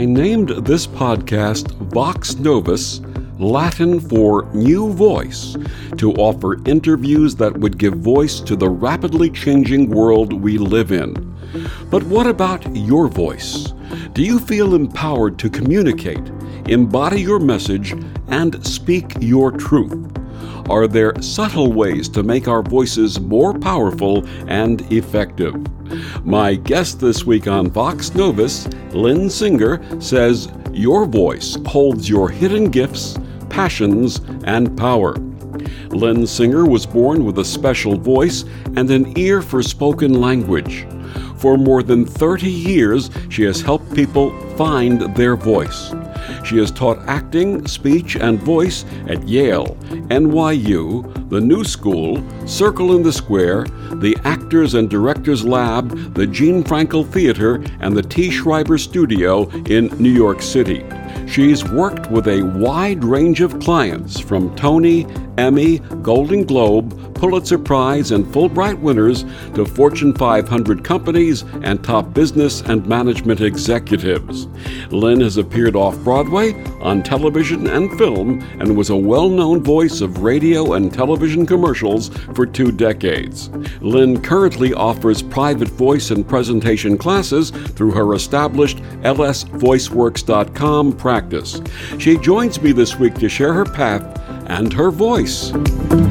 I named this podcast Vox Novus, Latin for new voice, to offer interviews that would give voice to the rapidly changing world we live in. But what about your voice? Do you feel empowered to communicate, embody your message, and speak your truth? Are there subtle ways to make our voices more powerful and effective? My guest this week on Vox Novus, Lynn Singer, says your voice holds your hidden gifts, passions, and power. Lynn Singer was born with a special voice and an ear for spoken language. For more than 30 years, she has helped people find their voice. She has taught acting, speech, and voice at Yale, NYU, the New School, Circle in the Square, the Actors and Directors Lab, the Gene Frankel Theater, and the T. Schreiber Studio in New York City. She's worked with a wide range of clients, from Tony, Emmy, Golden Globe, Pulitzer Prize, and Fulbright winners to Fortune 500 companies and top business and management executives. Lynn has appeared off-Broadway, on television and film, and was a well-known voice of radio and television commercials for 2 decades. Lynn currently offers private voice and presentation classes through her established lsvoiceworks.com practice. She joins me this week to share her path and her voice.